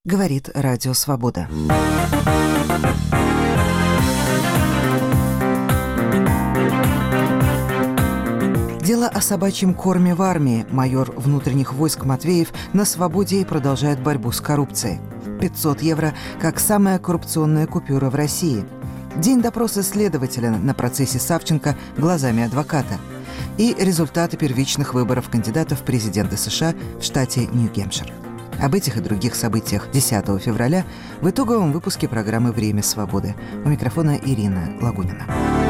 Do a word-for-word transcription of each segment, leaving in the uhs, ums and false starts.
говорит Радио Свобода. Дело о собачьем корме в армии. Майор внутренних войск Матвеев на свободе и продолжает борьбу с коррупцией. пятьсот евро как самая коррупционная купюра в России. День допроса следователя на процессе Савченко глазами адвоката. И результаты первичных выборов кандидатов в президенты США в штате Нью-Гэмпшир. Об этих и других событиях десятого февраля в итоговом выпуске программы «Время свободы». У микрофона Ирина Лагунина.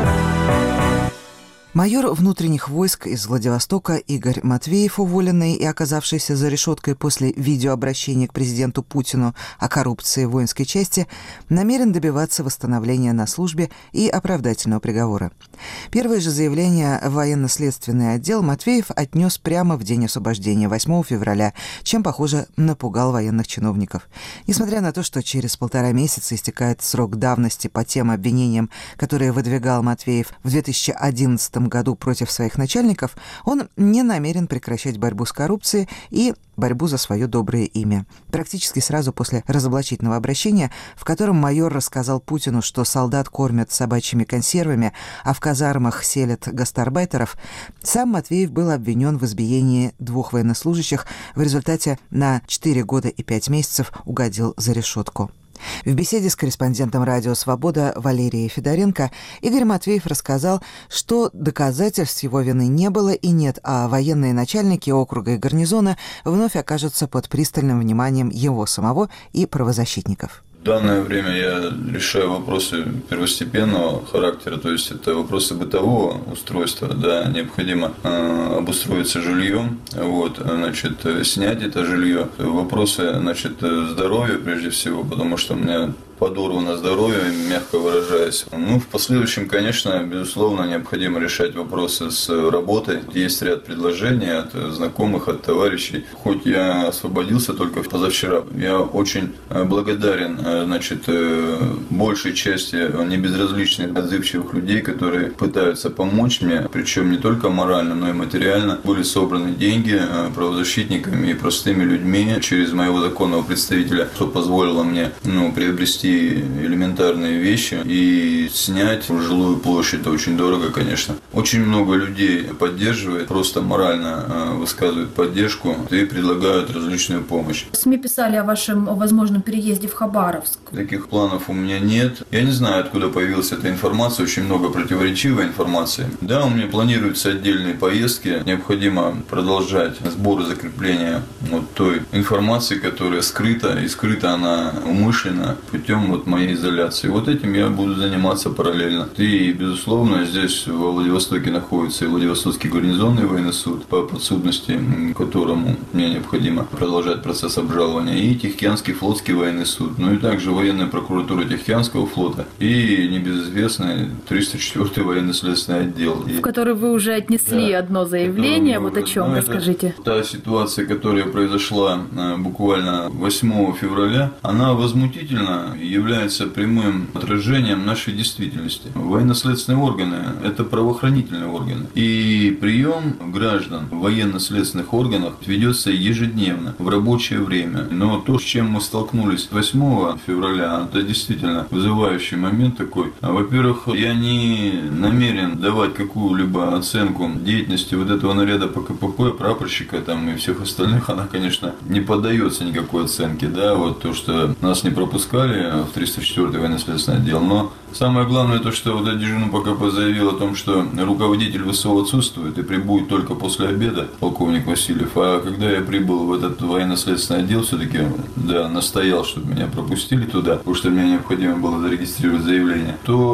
Майор внутренних войск из Владивостока Игорь Матвеев, уволенный и оказавшийся за решеткой после видеообращения к президенту Путину о коррупции в воинской части, намерен добиваться восстановления на службе и оправдательного приговора. Первое же заявление в военно-следственный отдел Матвеев отнес прямо в день освобождения, восьмого февраля, чем, похоже, напугал военных чиновников. Несмотря на то, что через полтора месяца истекает срок давности по тем обвинениям, которые выдвигал Матвеев в две тысячи одиннадцатом году против своих начальников, он не намерен прекращать борьбу с коррупцией и борьбу за свое доброе имя. Практически сразу после разоблачительного обращения, в котором майор рассказал Путину, что солдат кормят собачьими консервами, а в казармах селят гастарбайтеров, сам Матвеев был обвинен в избиении двух военнослужащих, в результате на четыре года и пять месяцев угодил за решетку. В беседе с корреспондентом «Радио Свобода» Валерией Федоренко Игорь Матвеев рассказал, что доказательств его вины не было и нет, а военные начальники округа и гарнизона вновь окажутся под пристальным вниманием его самого и правозащитников. В данное время я решаю вопросы первостепенного характера, то есть это вопросы бытового устройства, да, необходимо э, обустроиться жильем, вот, значит, снять это жилье, вопросы, значит, здоровья прежде всего, потому что у меня подорвано здоровье, мягко выражаясь. Ну, в последующем, конечно, безусловно, необходимо решать вопросы с работой. Есть ряд предложений от знакомых, от товарищей. Хоть я освободился только позавчера, я очень благодарен, значит, большей части небезразличных, отзывчивых людей, которые пытаются помочь мне, причем не только морально, но и материально. Были собраны деньги правозащитниками и простыми людьми через моего законного представителя, что позволило мне, ну, приобрести элементарные вещи и снять жилую площадь. Это очень дорого, конечно. Очень много людей поддерживает, просто морально высказывают поддержку и предлагают различную помощь. СМИ писали о вашем возможном переезде в Хабаровск. Таких планов у меня нет. Я не знаю, откуда появилась эта информация, очень много противоречивой информации. Да, у меня планируются отдельные поездки. Необходимо продолжать сбор и закрепление вот той информации, которая скрыта, и скрыта она умышленно путем вот моей изоляции. Вот этим я буду заниматься параллельно. И, безусловно, здесь во Владивостоке находится и Владивостокский гарнизонный военный суд, по подсудности которому мне необходимо продолжать процесс обжалования, и Тихоокеанский флотский военный суд, ну и также военная прокуратура Тихоокеанского флота и небезызвестный триста четвёртый военно-следственный отдел. В который вы уже отнесли, да, одно заявление. Вот о чем, расскажите. Та ситуация, которая произошла буквально восьмого февраля, она возмутительна, является прямым отражением нашей действительности. Военно-следственные органы – это правоохранительные органы. И прием граждан в военно-следственных органах ведется ежедневно, в рабочее время. Но то, с чем мы столкнулись восьмого февраля, это действительно вызывающий момент такой. Во-первых, я не намерен давать какую-либо оценку деятельности вот этого наряда по ка пэ пэ, прапорщика там и всех остальных. Она, конечно, не поддается никакой оценке. Да, вот то, что нас не пропускали в триста четвёртый военно-следственный отдел. Но самое главное то, что вот дежурный по ка пэ заявил о том, что руководитель вэ эс о отсутствует и прибудет только после обеда, полковник Васильев. А когда я прибыл в этот военно-следственный отдел, все-таки, да, настоял, чтобы меня пропустили туда, потому что мне необходимо было зарегистрировать заявление,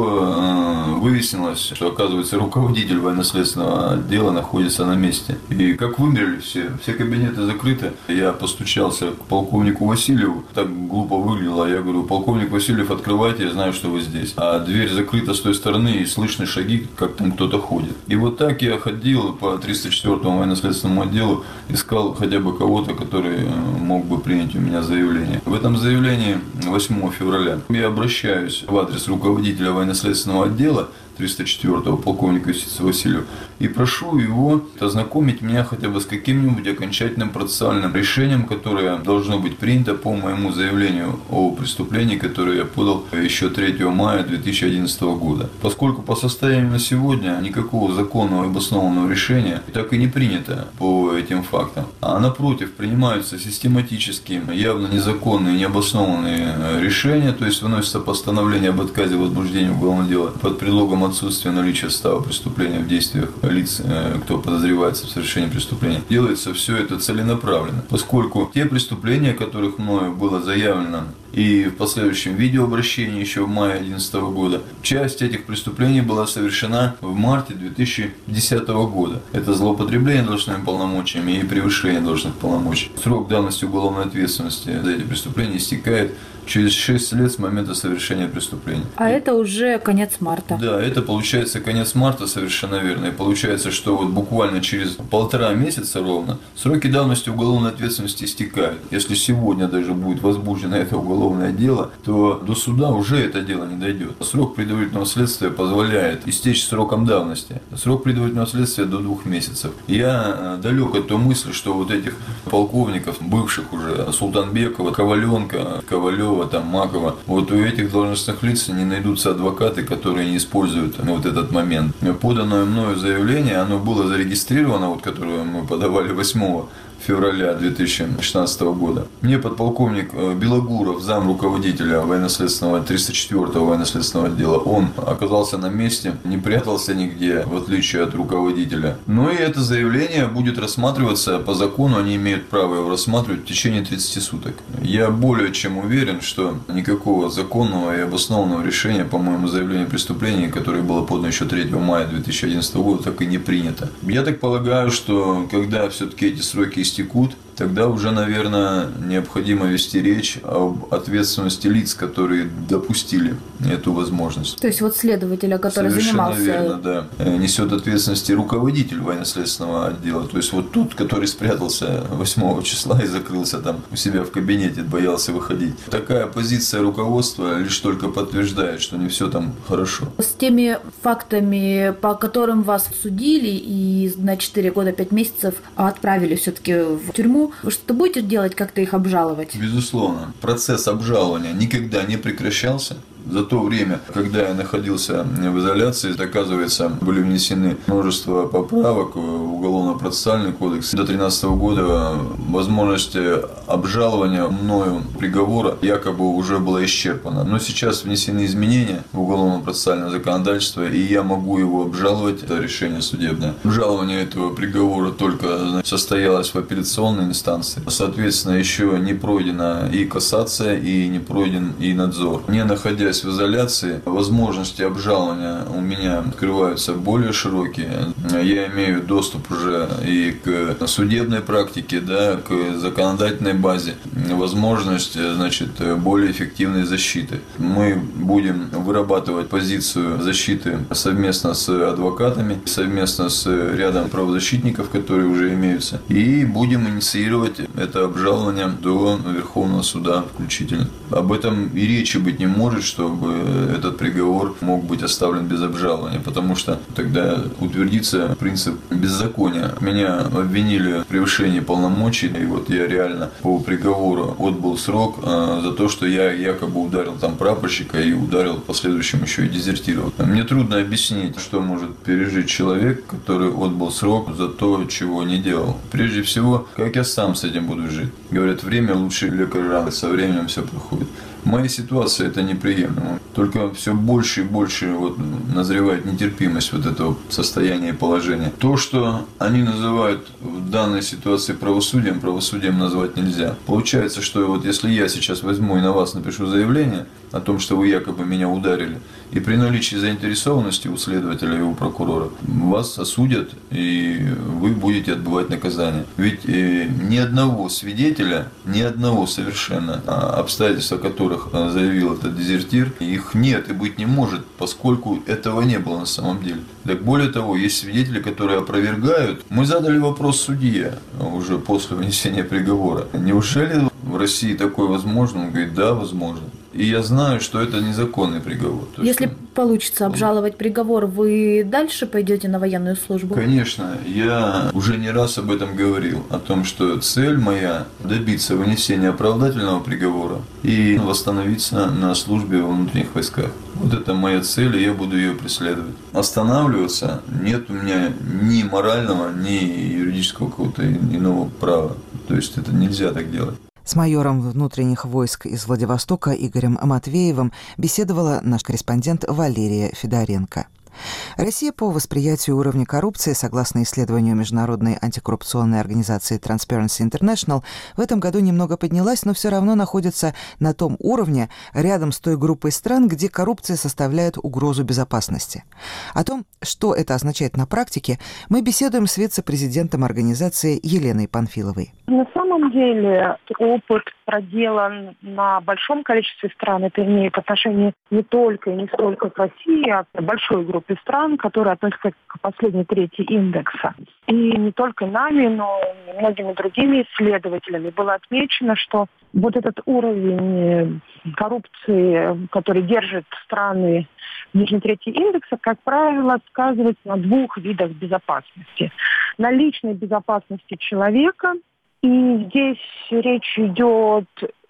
то э, выяснилось, что, оказывается, руководитель военно-следственного отдела находится на месте. И как вымерли все, все кабинеты закрыты. Я постучался к полковнику Васильеву, так глупо выглядело, я говорю: полковник Васильев, открывайте, я знаю, что вы здесь. А дверь закрыта с той стороны, и слышны шаги, как там кто-то ходит. И вот так я ходил по триста четвёртому военно-следственному отделу, искал хотя бы кого-то, который мог бы принять у меня заявление. В этом заявлении восьмого февраля я обращаюсь в адрес руководителя военно-следственного отдела триста четвёртого полковника юстиции Васильева, и прошу его ознакомить меня хотя бы с каким-нибудь окончательным процессуальным решением, которое должно быть принято по моему заявлению о преступлении, которое я подал еще третьего мая две тысячи одиннадцатого года. Поскольку по состоянию на сегодня никакого законного и обоснованного решения так и не принято по этим фактам, а напротив принимаются систематически явно незаконные, необоснованные решения, то есть выносится постановление об отказе в возбуждении уголовного дела под предлогом отсутствия наличия состава преступления в действиях лиц, кто подозревается в совершении преступления. Делается все это целенаправленно, поскольку те преступления, о которых мною было заявлено и в последующем видеообращении еще в мае две тысячи одиннадцатого года, часть этих преступлений была совершена в марте две тысячи десятого года. Это злоупотребление должностными полномочиями и превышение должностных полномочий. Срок давности уголовной ответственности за эти преступления истекает через шесть лет с момента совершения преступления. А это уже конец марта. Да, это получается конец марта, совершенно верно. И получается, что вот буквально через полтора месяца ровно сроки давности уголовной ответственности истекают. Если сегодня даже будет возбуждено это уголовное дело, то до суда уже это дело не дойдет. Срок предварительного следствия позволяет истечь сроком давности. Срок предварительного следствия до двух месяцев. Я далек от той мысли, что вот этих полковников, бывших уже, Султанбекова, Коваленко, Ковалева, там, Макова, вот у этих должностных лиц не найдутся адвокаты, которые не используют вот этот момент. Поданное мною заявление, оно было зарегистрировано, вот, которое мы подавали восьмого февраля две тысячи шестнадцатого года. Мне подполковник Белогуров, зам руководителя военно-следственного триста четвёртого военно-следственного отдела, он оказался на месте, не прятался нигде, в отличие от руководителя. Но и это заявление будет рассматриваться по закону, они имеют право его рассматривать в течение тридцати суток. Я более чем уверен, что никакого законного и обоснованного решения по моему заявлению о преступлении, которое было подано еще третьего мая две тысячи одиннадцатого года, так и не принято. Я так полагаю, что когда все-таки эти сроки истекут, тогда уже, наверное, необходимо вести речь об ответственности лиц, которые допустили эту возможность. То есть вот следователя, который Совершенно занимался... верно, да. Несет ответственность и руководитель военно-следственного отдела. То есть вот тут, который спрятался восьмого числа и закрылся там у себя в кабинете, боялся выходить. Такая позиция руководства лишь только подтверждает, что не все там хорошо. С теми фактами, по которым вас судили и на четыре года пять месяцев отправили все-таки в тюрьму, вы что-то будете делать, как-то их обжаловать? Безусловно. Процесс обжалования никогда не прекращался. За то время, когда я находился в изоляции, оказывается, были внесены множество поправок в Уголовно-процессуальный кодекс. До две тысячи тринадцатого года возможность обжалования мною приговора якобы уже была исчерпана. Но сейчас внесены изменения в Уголовно-процессуальное законодательство, и я могу его обжаловать. Это решение судебное. Обжалование этого приговора только состоялось в апелляционной инстанции. Соответственно, еще не пройдена и кассация, и не пройден и надзор. Не находясь в изоляции, возможности обжалования у меня открываются более широкие. Я имею доступ уже и к судебной практике, да, к законодательной базе, возможность, значит, более эффективной защиты. Мы будем вырабатывать позицию защиты совместно с адвокатами, совместно с рядом правозащитников, которые уже имеются, и будем инициировать это обжалование до Верховного суда включительно. Об этом и речи быть не может, чтобы этот приговор мог быть оставлен без обжалования, потому что тогда утвердится принцип беззакония. Меня обвинили в превышении полномочий, и вот я реально по приговору отбыл срок а, за то, что я якобы ударил там прапорщика и ударил в последующем еще и дезертировал. Мне трудно объяснить, что может пережить человек, который отбыл срок за то, чего не делал. Прежде всего, как я сам с этим буду жить. Говорят, время лучший лекарь раны, со временем все проходит. В моей ситуации это неприемлемо. Только все больше и больше вот назревает нетерпимость вот этого состояния и положения. То, что они называют в данной ситуации правосудием, правосудием назвать нельзя. Получается, что вот если я сейчас возьму и на вас напишу заявление о том, что вы якобы меня ударили, и при наличии заинтересованности у следователя и у прокурора вас осудят, и вы будете отбывать наказание. Ведь э, ни одного свидетеля, ни одного совершенно обстоятельства, которых заявил этот дезертир, их нет и быть не может, поскольку этого не было на самом деле. Так более того, есть свидетели, которые опровергают. Мы задали вопрос судье уже после вынесения приговора. Неужели в России такое возможно? Он говорит, да, возможно. И я знаю, что это незаконный приговор. То, Если что... получится обжаловать приговор, вы дальше пойдете на военную службу? Конечно. Я уже не раз об этом говорил. О том, что цель моя – добиться вынесения оправдательного приговора и восстановиться на службе во внутренних войсках. Вот это моя цель, и я буду ее преследовать. Останавливаться нет у меня ни морального, ни юридического какого-то иного права. То есть это нельзя так делать. С майором внутренних войск из Владивостока Игорем Матвеевым беседовала наш корреспондент Валерия Федоренко. Россия по восприятию уровня коррупции, согласно исследованию международной антикоррупционной организации Transparency International, в этом году немного поднялась, но все равно находится на том уровне, рядом с той группой стран, где коррупция составляет угрозу безопасности. О том, что это означает на практике, мы беседуем с вице-президентом организации Еленой Панфиловой. На самом деле опыт проделан на большом количестве стран. Это имеет отношение не только и не столько к России, а к большой группе стран, которые относятся к последней трети индекса. И не только нами, но и многими другими исследователями было отмечено, что вот этот уровень коррупции, который держит страны в нижней трети индекса, как правило, сказывается на двух видах безопасности. На личной безопасности человека. И здесь речь идет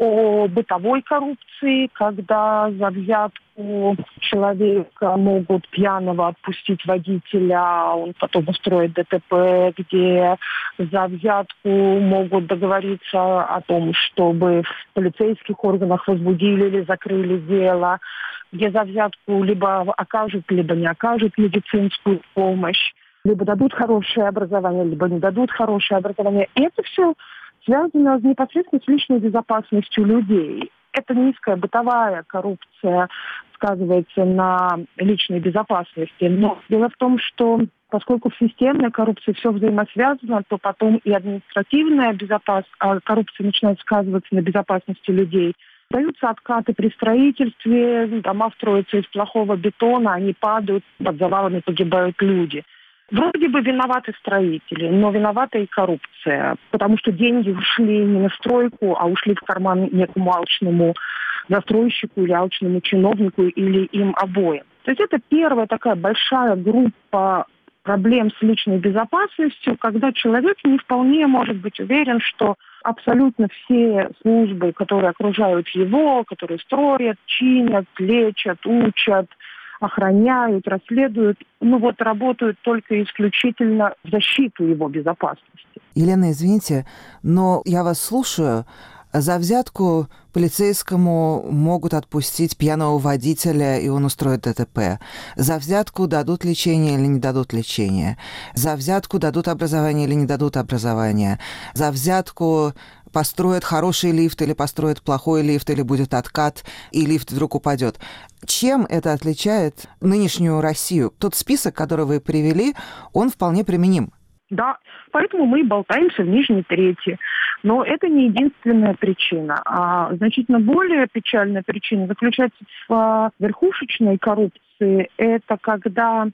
о бытовой коррупции, когда за взятку человека могут пьяного отпустить водителя, а он потом устроит ДТП, где за взятку могут договориться о том, чтобы в полицейских органах возбудили или закрыли дело, где за взятку либо окажут, либо не окажут медицинскую помощь. Либо дадут хорошее образование, либо не дадут хорошее образование. И это все связано непосредственно с личной безопасностью людей. Это низкая бытовая коррупция сказывается на личной безопасности. Но дело в том, что поскольку в системной коррупции все взаимосвязано, то потом и административная безопасность, а коррупция начинает сказываться на безопасности людей. Даются откаты при строительстве, дома строятся из плохого бетона, они падают, под завалами погибают люди. Вроде бы виноваты строители, но виновата и коррупция, потому что деньги ушли не на стройку, а ушли в карман некому алчному застройщику или алчному чиновнику или им обоим. То есть это первая такая большая группа проблем с личной безопасностью, когда человек не вполне может быть уверен, что абсолютно все службы, которые окружают его, которые строят, чинят, лечат, учат, охраняют, расследуют, ну вот работают только исключительно в защиту его безопасности. Елена, извините, но я вас слушаю. За взятку полицейскому могут отпустить пьяного водителя, и он устроит ДТП. За взятку дадут лечение или не дадут лечение. За взятку дадут образование или не дадут образование. За взятку построят хороший лифт или построят плохой лифт, или будет откат, и лифт вдруг упадет. Чем это отличает нынешнюю Россию? Тот список, который вы привели, он вполне применим. Да, поэтому мы болтаемся в нижней трети. Но это не единственная причина. А значительно более печальная причина заключается в верхушечной коррупции. Это когда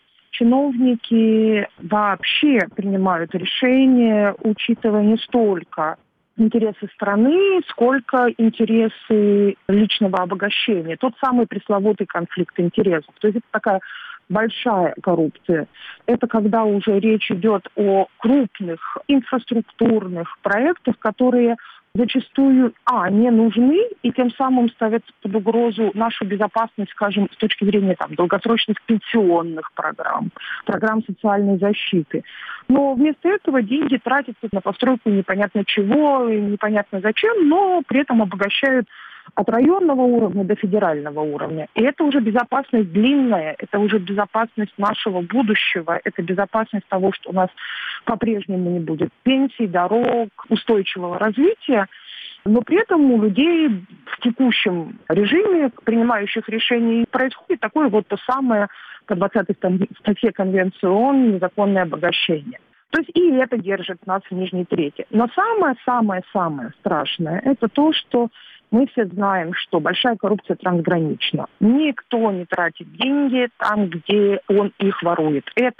чиновники вообще принимают решения, учитывая не столько интересы страны, сколько интересы личного обогащения. Тот самый пресловутый конфликт интересов. То есть это такая большая коррупция. Это когда уже речь идет о крупных инфраструктурных проектах, которые зачастую, а, не нужны, и тем самым ставят под угрозу нашу безопасность, скажем, с точки зрения там, долгосрочных пенсионных программ, программ социальной защиты. Но вместо этого деньги тратятся на постройку непонятно чего, и непонятно зачем, но при этом обогащают от районного уровня до федерального уровня. И это уже безопасность длинная, это уже безопасность нашего будущего, это безопасность того, что у нас по-прежнему не будет пенсий, дорог, устойчивого развития. Но при этом у людей в текущем режиме, принимающих решений, происходит такое вот то самое по двадцатой статье Конвенции ООН незаконное обогащение. То есть и это держит нас в нижней трети. Но самое-самое-самое страшное – это то, что мы все знаем, что большая коррупция трансгранична. Никто не тратит деньги там, где он их ворует. Это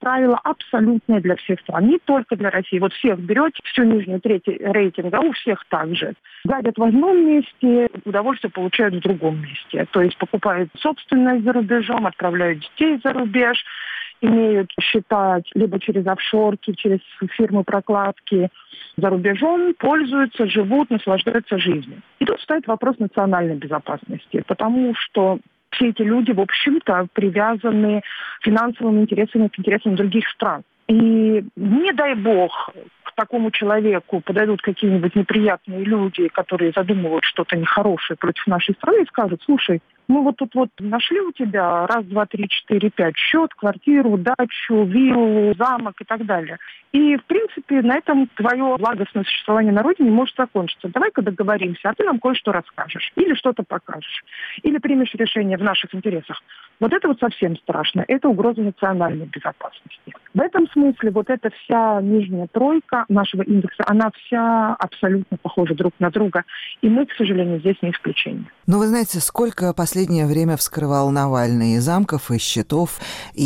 правило абсолютное для всех стран, не только для России. Вот всех берете, всю нижнюю треть рейтинга, у всех так же. Гадят в одном месте, удовольствие получают в другом месте. То есть покупают собственность за рубежом, отправляют детей за рубеж, имеют счета либо через офшорки, через фирмы прокладки за рубежом, пользуются, живут, наслаждаются жизнью. И тут стоит вопрос национальной безопасности, потому что все эти люди, в общем-то, привязаны финансовыми интересами к интересам других стран. И не дай бог к такому человеку подойдут какие-нибудь неприятные люди, которые задумывают что-то нехорошее против нашей страны, и скажут: слушай, мы вот тут вот нашли у тебя раз, два, три, четыре, пять счет, квартиру, дачу, виллу, замок и так далее. И, в принципе, на этом твое благостное существование на родине может закончиться. Давай-ка договоримся, а ты нам кое-что расскажешь. Или что-то покажешь. Или примешь решение в наших интересах. Вот это вот совсем страшно. Это угроза национальной безопасности. В этом смысле вот эта вся нижняя тройка нашего индекса, она вся абсолютно похожа друг на друга. И мы, к сожалению, здесь не исключение. Но вы знаете, сколько последнее время вскрывал Навальный и замков, и счетов,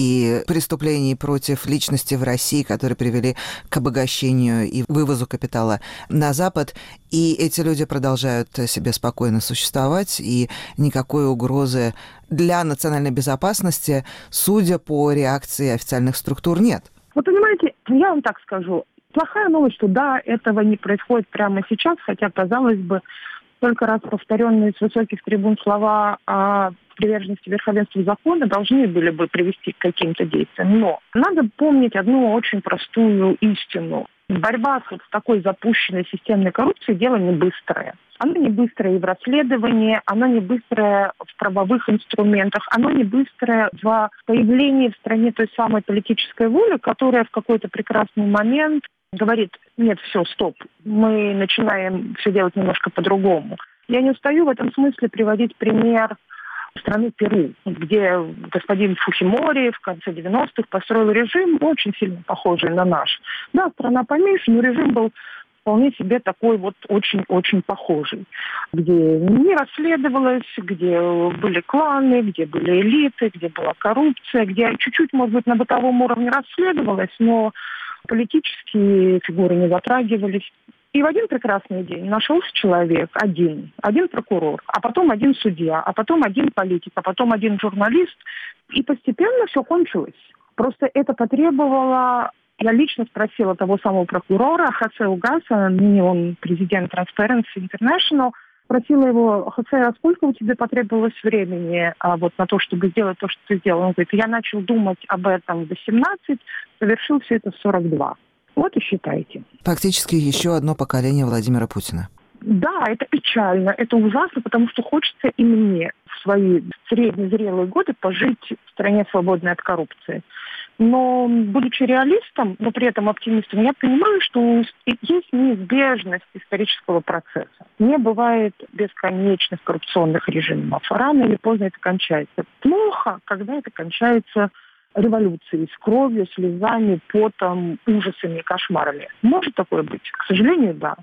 и преступлений против личности в России, которые привели к обогащению и вывозу капитала на Запад. И эти люди продолжают себе спокойно существовать, и никакой угрозы для национальной безопасности, судя по реакции официальных структур, нет. Вы понимаете, я вам так скажу. Плохая новость, что да, этого не происходит прямо сейчас, хотя, казалось бы, только раз повторенные с высоких трибун слова о приверженности верховенства закона должны были бы привести к каким-то действиям. Но надо помнить одну очень простую истину. Борьба с, вот, с такой запущенной системной коррупцией – дело не быстрое. Оно не быстрое и в расследовании, оно не быстрое в правовых инструментах, оно не быстрое в появлении в стране той самой политической воли, которая в какой-то прекрасный момент говорит: нет, все, стоп, мы начинаем все делать немножко по-другому. Я не устаю в этом смысле приводить пример страны Перу, где господин Фухимори в конце девяностых построил режим, очень сильно похожий на наш. Да, страна поменьше, но режим был вполне себе такой вот очень-очень похожий, где не расследовалось, где были кланы, где были элиты, где была коррупция, где чуть-чуть, может быть, на бытовом уровне расследовалось, но политические фигуры не затрагивались. И в один прекрасный день нашелся человек, один, один прокурор, а потом один судья, а потом один политик, а потом один журналист. И постепенно все кончилось. Просто это потребовало... Я лично спросила того самого прокурора Хосе Угаса, ныне он президент Transparency International, спросила его: Хосе, а сколько у тебя потребовалось времени а, вот на то, чтобы сделать то, что ты сделал? Он говорит: я начал думать об этом в восемнадцать, совершил все это в сорок два. Вот и считайте. Фактически еще одно поколение Владимира Путина. Да, это печально, это ужасно, потому что хочется и мне в свои среднезрелые годы пожить в стране, свободной от коррупции. Но, будучи реалистом, но при этом оптимистом, я понимаю, что есть неизбежность исторического процесса. Не бывает бесконечных коррупционных режимов. Рано или поздно это кончается. Плохо, когда это кончается революцией, с кровью, слезами, потом, ужасами, кошмарами. Может такое быть? К сожалению, да.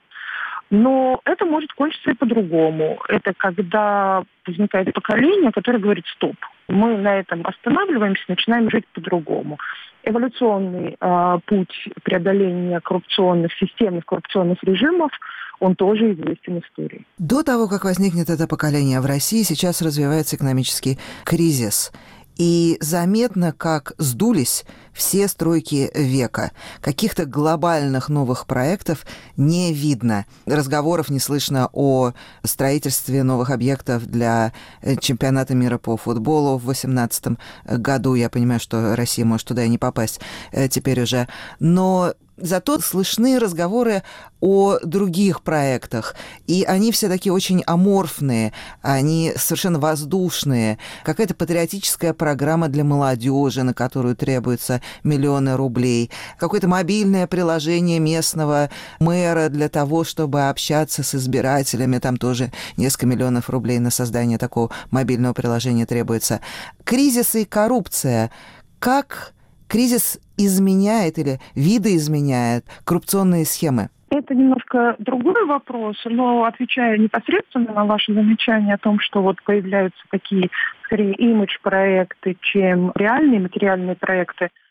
Но это может кончиться и по-другому. Это когда возникает поколение, которое говорит: стоп, мы на этом останавливаемся, начинаем жить по-другому. Эволюционный э, путь преодоления коррупционных, системных коррупционных режимов, он тоже известен истории. До того, как возникнет это поколение в России, сейчас развивается экономический кризис. И заметно, как сдулись все стройки века. Каких-то глобальных новых проектов не видно. Разговоров не слышно о строительстве новых объектов для чемпионата мира по футболу в две тысячи восемнадцатом году. Я понимаю, что Россия может туда и не попасть теперь уже. Но зато слышны разговоры о других проектах, и они все такие очень аморфные, они совершенно воздушные. Какая-то патриотическая программа для молодежи, на которую требуются миллионы рублей. Какое-то мобильное приложение местного мэра для того, чтобы общаться с избирателями. Там тоже несколько миллионов рублей на создание такого мобильного приложения требуется. Кризис и коррупция. Как кризис изменяет или видоизменяет коррупционные схемы? Это немножко другой вопрос, но отвечая непосредственно на ваше замечание о том, что вот появляются такие, скорее, имидж-проекты, чем реальные материальные проекты,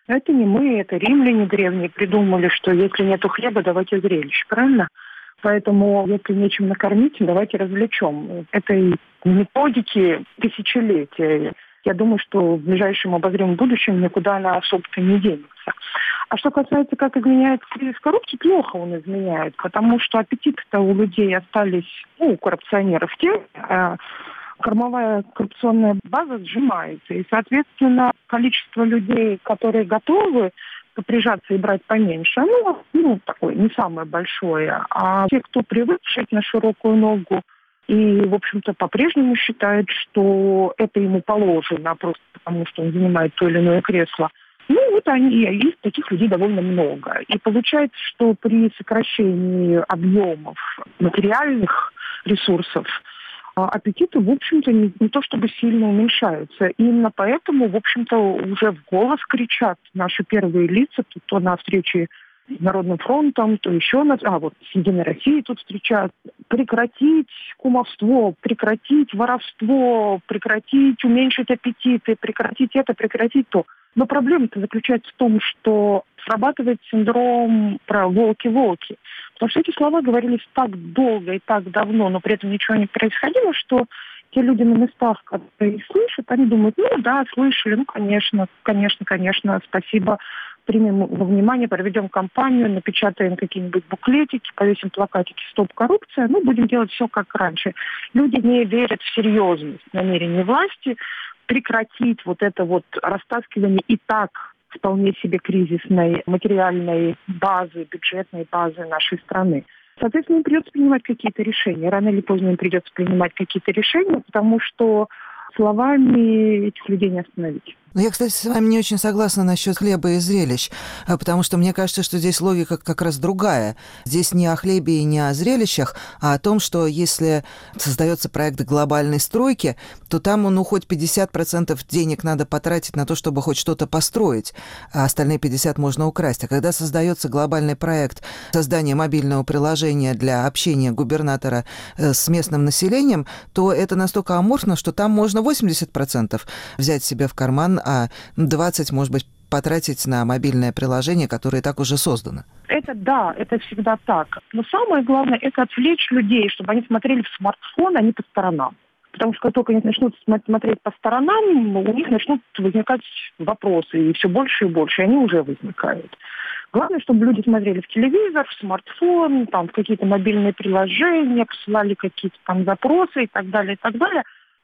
Это не мы, это римляне древние придумали, что если нету хлеба, давайте зрелище, правильно? Поэтому, если нечем накормить, давайте развлечем. Этой методики тысячелетия. Я думаю, что в ближайшем обозримом будущем никуда она особо-то не денется. А что касается, как изменяет кризис коррупции, плохо он изменяет, потому что аппетиты-то у людей остались, ну, у коррупционеров те, а кормовая коррупционная база сжимается. И, соответственно, количество людей, которые готовы поприжаться и брать поменьше, оно, ну, такое, не самое большое. А те, кто привык жить на широкую ногу и, в общем-то, по-прежнему считает, что это ему положено, просто потому что он занимает то или иное кресло, ну, вот они, их таких людей довольно много. И получается, что при сокращении объемов материальных ресурсов аппетиты, в общем-то, не, не то чтобы сильно уменьшаются. Именно поэтому, в общем-то, уже в голос кричат наши первые лица, то, то на встрече с Народным фронтом, то еще на... А, вот с Единой Россией тут встречают. Прекратить кумовство, прекратить воровство, прекратить, уменьшить аппетиты, прекратить это, прекратить то. Но проблема-то заключается в том, что срабатывает синдром про волки-волки. Потому что эти слова говорились так долго и так давно, но при этом ничего не происходило, что те люди на местах, которые их слышат, они думают, ну да, слышали, ну конечно, конечно, конечно, спасибо, примем во внимание, проведем кампанию, напечатаем какие-нибудь буклетики, повесим плакатики «Стоп коррупция», ну будем делать все как раньше. Люди не верят в серьезность намерений власти прекратить вот это вот растаскивание и так вполне себе кризисной материальной базы, бюджетной базы нашей страны. Соответственно, им придется принимать какие-то решения. Рано или поздно им придется принимать какие-то решения, потому что словами этих людей не остановить. Ну, я, кстати, с вами не очень согласна насчет хлеба и зрелищ, потому что мне кажется, что здесь логика как раз другая. Здесь не о хлебе и не о зрелищах, а о том, что если создается проект глобальной стройки, то там, ну, хоть пятьдесят процентов денег надо потратить на то, чтобы хоть что-то построить, а остальные пятьдесят процентов можно украсть. А когда создается глобальный проект создания мобильного приложения для общения губернатора с местным населением, то это настолько аморфно, что там можно восемьдесят процентов взять себе в карман, а двадцать, может быть, потратить на мобильное приложение, которое и так уже создано. Это да, это всегда так. Но самое главное, это отвлечь людей, чтобы они смотрели в смартфон, а не по сторонам. Потому что как только они начнут смотреть по сторонам, у них начнут возникать вопросы, и все больше и больше, и они уже возникают. Главное, чтобы люди смотрели в телевизор, в смартфон, там, в какие-то мобильные приложения, посылали какие-то там запросы и так далее, и так далее.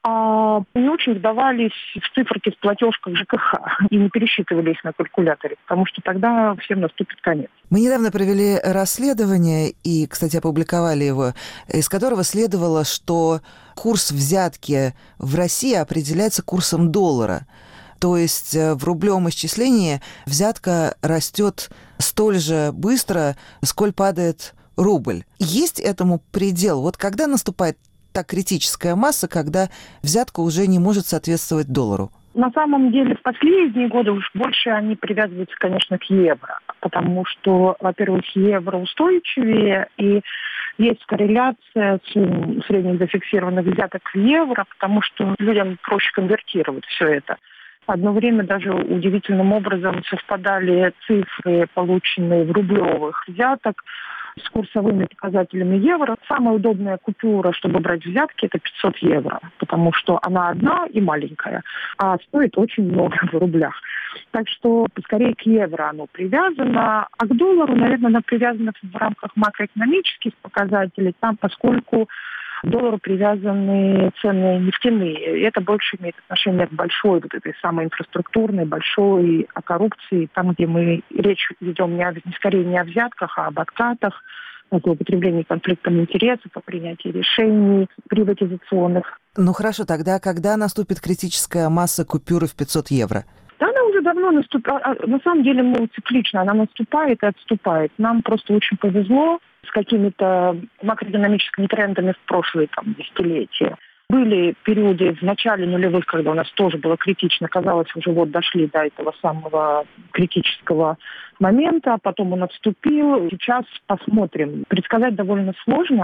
А не очень вдавались в циферки в платежках ЖКХ и не пересчитывались на калькуляторе, потому что тогда всем наступит конец. Мы недавно провели расследование и, кстати, опубликовали его, из которого следовало, что курс взятки в России определяется курсом доллара. То есть в рублевом исчислении взятка растет столь же быстро, сколь падает рубль. Есть этому предел? Вот когда наступает та критическая масса, когда взятка уже не может соответствовать доллару? На самом деле, в последние годы уж больше они привязываются, конечно, к евро, потому что, во-первых, евро устойчивее, и есть корреляция с средних зафиксированных взяток в евро, потому что людям проще конвертировать все это. Одно время даже удивительным образом совпадали цифры, полученные в рублевых взяток, с курсовыми показателями евро. Самая удобная купюра, чтобы брать взятки, это пятьсот евро, потому что она одна и маленькая, а стоит очень много в рублях. Так что скорее к евро оно привязано, а к доллару, наверное, оно привязано в рамках макроэкономических показателей, там, поскольку к доллару привязаны цены нефтяные. И это больше имеет отношение к большой, вот этой самой инфраструктурной, большой о коррупции, там, где мы речь ведем не, о, скорее не о взятках, а об откатах, о злоупотреблении конфликтом интересов, о принятии решений приватизационных. Ну хорошо, тогда когда наступит критическая масса купюры в пятьсот евро? Да, она уже давно наступила. На самом деле, ну, циклично. Она наступает и отступает. Нам просто очень повезло с какими-то макроэкономическими трендами в прошлые там, десятилетия. Были периоды в начале нулевых, когда у нас тоже было критично. Казалось, уже вот дошли до этого самого критического момента. Потом он отступил. Сейчас посмотрим. Предсказать довольно сложно,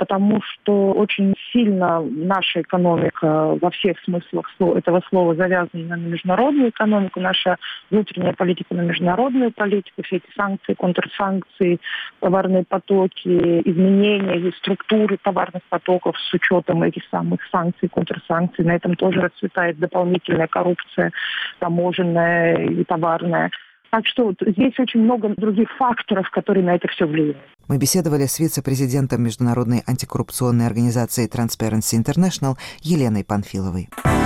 потому что очень сильно наша экономика во всех смыслах этого слова завязана на международную экономику, наша внутренняя политика на международную политику, все эти санкции, контрсанкции, товарные потоки, изменения структуры товарных потоков с учетом этих самых санкций, контрсанкций. На этом тоже расцветает дополнительная коррупция таможенная и товарная. Так что вот здесь очень много других факторов, которые на это все влияют. Мы беседовали с вице-президентом Международной антикоррупционной организации Transparency International Еленой Панфиловой.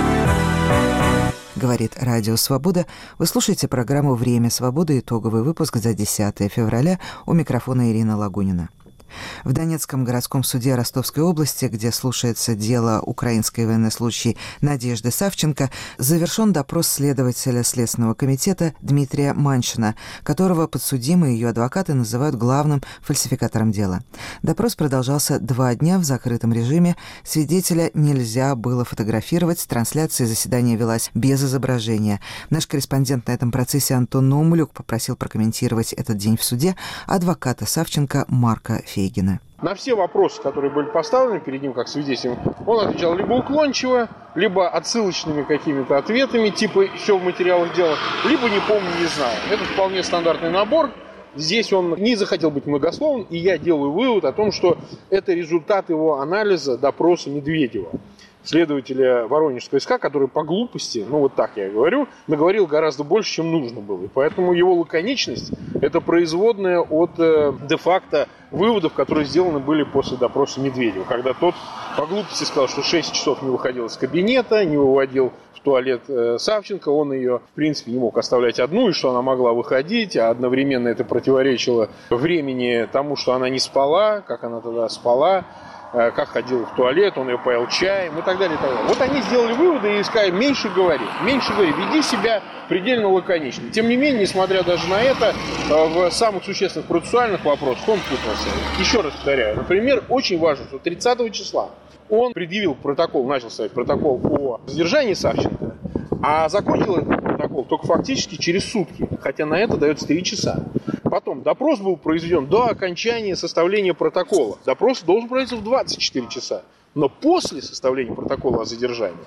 Говорит Радио Свобода. Вы слушаете программу «Время свободы», итоговый выпуск за десятое февраля. У микрофона Ирина Лагунина. В Донецком городском суде Ростовской области, где слушается дело украинской военнослужащей Надежды Савченко, завершен допрос следователя Следственного комитета Дмитрия Маншина, которого подсудимые и ее адвокаты называют главным фальсификатором дела. Допрос продолжался два дня в закрытом режиме. Свидетеля нельзя было фотографировать, трансляция заседания велась без изображения. Наш корреспондент на этом процессе Антон Наумлюк попросил прокомментировать этот день в суде адвоката Савченко Марка Фейгина. На все вопросы, которые были поставлены перед ним как свидетелем, он отвечал либо уклончиво, либо отсылочными какими-то ответами, типа «все в материалах дела», либо «не помню, не знаю». Это вполне стандартный набор. Здесь он не захотел быть многословным, и я делаю вывод о том, что это результат его анализа допроса Медведева, следователя Воронежского СК, который по глупости, ну вот так я говорю, наговорил гораздо больше, чем нужно было. И поэтому его лаконичность – это производная от э, де-факто выводов, которые сделаны были после допроса Медведева, когда тот по глупости сказал, что шесть часов не выходил из кабинета, не выводил в туалет э, Савченко, он ее, в принципе, не мог оставлять одну, и что она могла выходить, а одновременно это противоречило времени тому, что она не спала, как она тогда спала, как ходил в туалет, он ее поел чаем и так далее, и так далее. Вот они сделали выводы и сказали: меньше говори, меньше говори, веди себя предельно лаконично. Тем не менее, несмотря даже на это, в самых существенных процессуальных вопросах он путался. Еще раз повторяю, например, очень важно, что тридцатого числа он предъявил протокол, начал ставить протокол о задержании Савченко, а закончил этот протокол только фактически через сутки, хотя на это дается три часа. Потом допрос был произведен до окончания составления протокола. Допрос должен проводиться в двадцать четыре часа, но после составления протокола о задержании.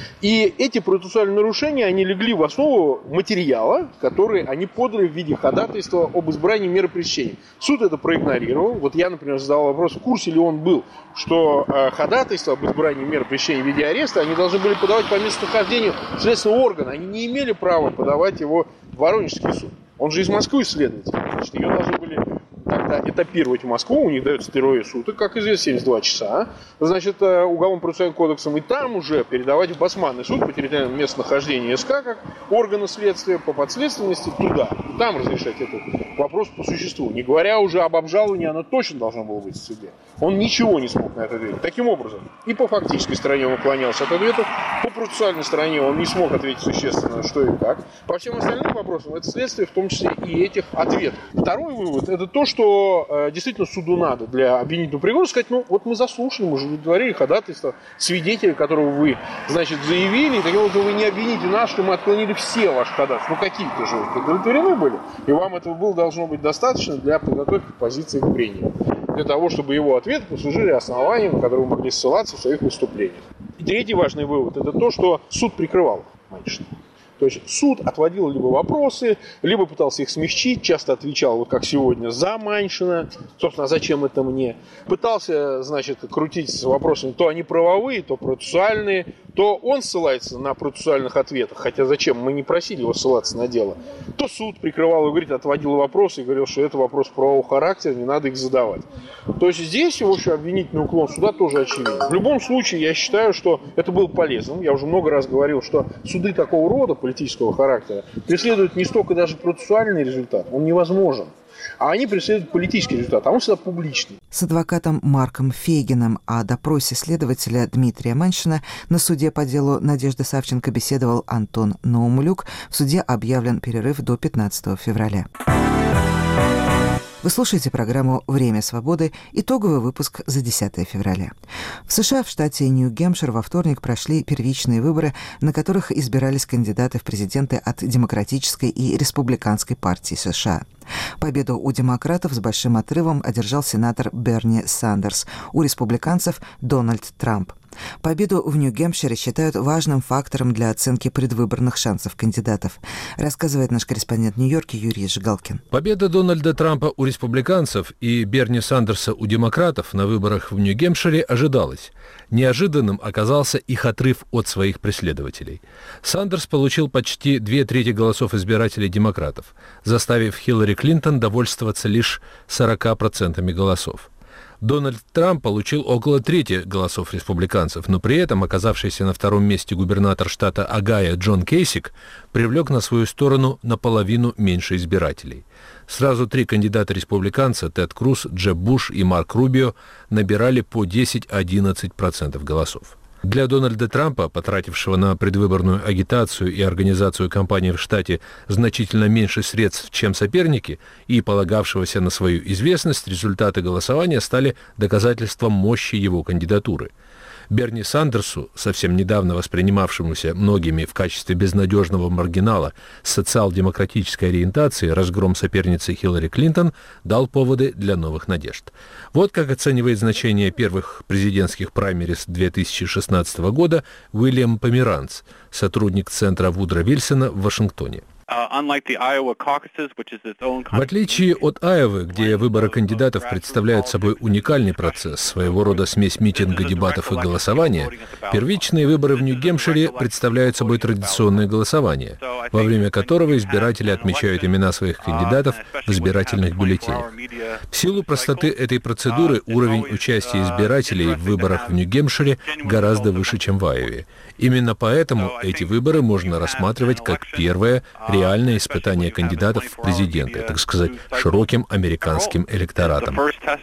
И эти процессуальные нарушения, они легли в основу материала, который они подали в виде ходатайства об избрании меры пресечения. Суд это проигнорировал. Вот я, например, задал вопрос, в курсе ли он был, что э, ходатайство об избрании меры пресечения в виде ареста они должны были подавать по местонахождению следственного органа. Они не имели права подавать его в Воронежский суд. Он же из Москвы следователь. Значит, ее должны были тогда этапировать в Москву, у них дается трое суток, как известно, семьдесят два часа. Значит, Уголовно-процессуальным кодексом, и там уже передавать в Басманный суд по территориальному местонахождению СК, как органа следствия, по подследственности туда. И там разрешать этот вопрос по существу. Не говоря уже об обжаловании, оно точно должно было быть в суде. Он ничего не смог на это ответить. Таким образом, и по фактической стороне он уклонялся от ответов, по процессуальной стороне он не смог ответить существенно, что и как. По всем остальным вопросам это следствие, в том числе и этих ответов. Второй вывод – это то, что э, действительно суду надо для обвинительного приговора сказать: ну вот мы заслушали, мы же удовлетворили ходатайство свидетеля, которого вы, значит, заявили, и таким образом вы не обвините нас, что мы отклонили все ваши ходатайства. Ну какие-то же вы удовлетворены были, и вам этого было должно быть достаточно для подготовки позиции к прению, для того, чтобы его ответы послужили основанием, на которое вы могли ссылаться в своих выступлениях. И третий важный вывод – это то, что суд прикрывал Маншина. То есть суд отводил либо вопросы, либо пытался их смягчить, часто отвечал, вот как сегодня, за Маншина. Собственно, а зачем это мне? Пытался, значит, крутить с вопросами, то они правовые, то процессуальные, то он ссылается на процессуальных ответах, хотя зачем? Мы не просили его ссылаться на дело. То суд прикрывал и, говорит, отводил вопросы и говорил, что это вопрос правового характера, не надо их задавать. То есть здесь, в общем, обвинительный уклон суда тоже очевиден. В любом случае, я считаю, что это было полезным. Я уже много раз говорил, что суды такого рода, политического характера, преследуют не столько даже процессуальный результат, он невозможен, а они преследуют политический результат, а он всегда публичный. С адвокатом Марком Фейгиным о допросе следователя Дмитрия Маншина на суде по делу Надежды Савченко беседовал Антон Наумлюк. В суде объявлен перерыв до пятнадцатого февраля. Вы слушаете программу «Время свободы», итоговый выпуск за десятое февраля. В США в штате Нью-Гэмпшир во вторник прошли первичные выборы, на которых избирались кандидаты в президенты от Демократической и Республиканской партии США. Победу у демократов с большим отрывом одержал сенатор Берни Сандерс, у республиканцев Дональд Трамп. Победу в Нью-Гэмпшире считают важным фактором для оценки предвыборных шансов кандидатов, рассказывает наш корреспондент в Нью-Йорке Юрий Жигалкин. Победа Дональда Трампа у республиканцев и Берни Сандерса у демократов на выборах в Нью-Гэмпшире ожидалась. Неожиданным оказался их отрыв от своих преследователей. Сандерс получил почти две трети голосов избирателей демократов, заставив Хиллари Клинтон довольствоваться лишь сорока процентами голосов. Дональд Трамп получил около трети голосов республиканцев, но при этом оказавшийся на втором месте губернатор штата Огайо Джон Кейсик привлек на свою сторону наполовину меньше избирателей. Сразу три кандидата-республиканца, Тед Круз, Джеб Буш и Марк Рубио, набирали по десять-одиннадцать процентов голосов. Для Дональда Трампа, потратившего на предвыборную агитацию и организацию кампании в штате значительно меньше средств, чем соперники, и полагавшегося на свою известность, результаты голосования стали доказательством мощи его кандидатуры. Берни Сандерсу, совсем недавно воспринимавшемуся многими в качестве безнадежного маргинала с социал-демократической ориентацией, разгром соперницы Хиллари Клинтон дал поводы для новых надежд. Вот как оценивает значение первых президентских праймериз две тысячи шестнадцатого года Уильям Померанц, сотрудник Центра Вудро Вильсона в Вашингтоне. В отличие от Айовы, где выборы кандидатов представляют собой уникальный процесс, своего рода смесь митинга, дебатов и голосования, первичные выборы в Нью-Гэмпшире представляют собой традиционное голосование, во время которого избиратели отмечают имена своих кандидатов в избирательных бюллетенях. В силу простоты этой процедуры уровень участия избирателей в выборах в Нью-Гэмпшире гораздо выше, чем в Айове. Именно поэтому эти выборы можно рассматривать как первое реальное испытание кандидатов в президенты, так сказать, широким американским электоратом.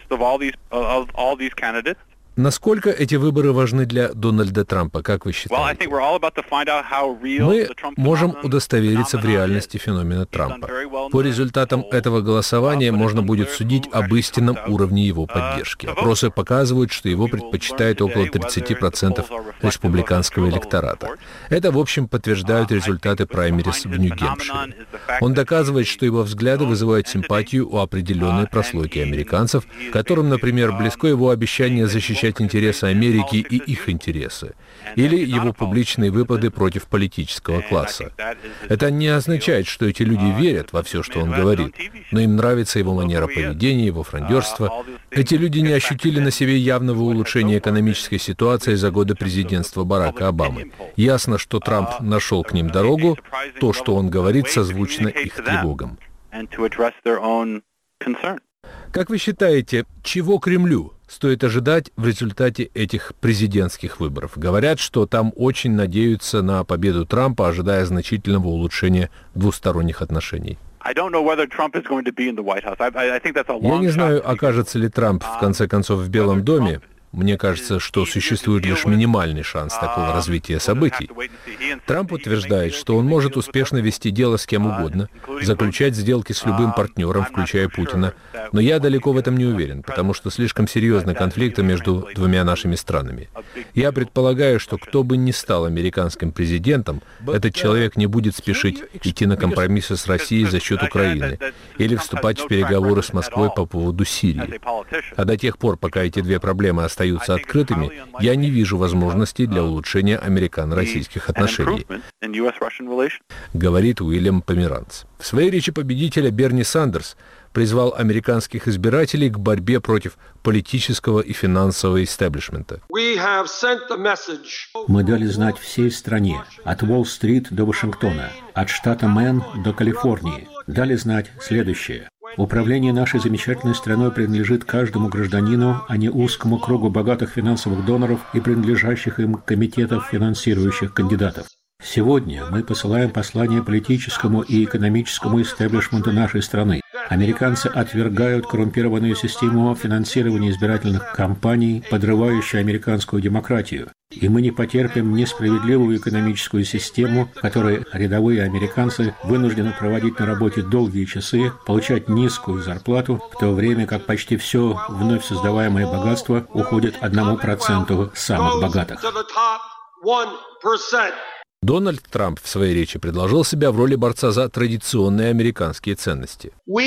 Насколько эти выборы важны для Дональда Трампа, как вы считаете? Мы можем удостовериться в реальности феномена Трампа. По результатам этого голосования можно будет судить об истинном уровне его поддержки. Опросы показывают, что его предпочитает около тридцати процентов республиканского электората. Это, в общем, подтверждают результаты праймериз в Нью-Гэмпшире. Он доказывает, что его взгляды вызывают симпатию у определенной прослойки американцев, которым, например, близко его обещание защищать интересы Америки и их интересы, или его публичные выпады против политического класса. Это не означает, что эти люди верят во все, что он говорит, но им нравится его манера поведения, его фрондерство. Эти люди не ощутили на себе явного улучшения экономической ситуации за годы президентства Барака Обамы. Ясно, что Трамп нашел к ним дорогу, то, что он говорит, созвучно их тревогам. Как вы считаете, чего Кремлю стоит ожидать в результате этих президентских выборов? Говорят, что там очень надеются на победу Трампа, ожидая значительного улучшения двусторонних отношений. Я не знаю, окажется ли Трамп в конце концов в Белом доме. Мне кажется, что существует лишь минимальный шанс такого развития событий. Трамп утверждает, что он может успешно вести дело с кем угодно, заключать сделки с любым партнером, включая Путина, но я далеко в этом не уверен, потому что слишком серьезны конфликты между двумя нашими странами. Я предполагаю, что кто бы ни стал американским президентом, этот человек не будет спешить идти на компромиссы с Россией за счет Украины или вступать в переговоры с Москвой по поводу Сирии. А до тех пор, пока эти две проблемы остаются остаются открытыми, я не вижу возможностей для улучшения американо-российских отношений, говорит Уильям Померанц. В своей речи победителя Берни Сандерс призвал американских избирателей к борьбе против политического и финансового истеблишмента. Мы дали знать всей стране, от Уолл-стрит до Вашингтона, от штата Мэн до Калифорнии. Дали знать следующее. Управление нашей замечательной страной принадлежит каждому гражданину, а не узкому кругу богатых финансовых доноров и принадлежащих им комитетов, финансирующих кандидатов. Сегодня мы посылаем послание политическому и экономическому истеблишменту нашей страны. Американцы отвергают коррумпированную систему финансирования избирательных кампаний, подрывающую американскую демократию. И мы не потерпим несправедливую экономическую систему, в которой рядовые американцы вынуждены проводить на работе долгие часы, получать низкую зарплату, в то время как почти все вновь создаваемое богатство уходит одному проценту самых богатых. Дональд Трамп в своей речи предложил себя в роли борца за традиционные американские ценности. Мы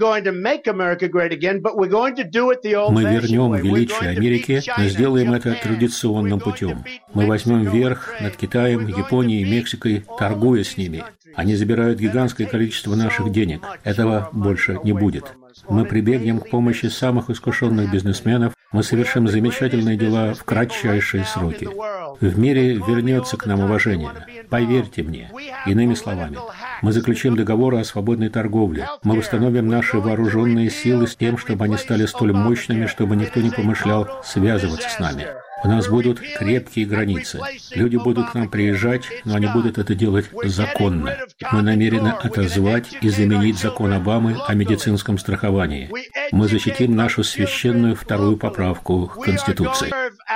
вернем величие Америки, но сделаем это традиционным путем. Мы возьмем верх над Китаем, Японией, Мексикой, торгуя с ними. Они забирают гигантское количество наших денег. Этого больше не будет. Мы прибегнем к помощи самых искушенных бизнесменов. Мы совершим замечательные дела в кратчайшие сроки. В мире вернется к нам уважение. Поверьте мне. Иными словами, мы заключим договоры о свободной торговле. Мы восстановим наши вооруженные силы с тем, чтобы они стали столь мощными, чтобы никто не помышлял связываться с нами. У нас будут крепкие границы. Люди будут к нам приезжать, но они будут это делать законно. Мы намерены отозвать и заменить закон Обамы о медицинском страховании. Мы защитим нашу священную вторую поправку к Конституции.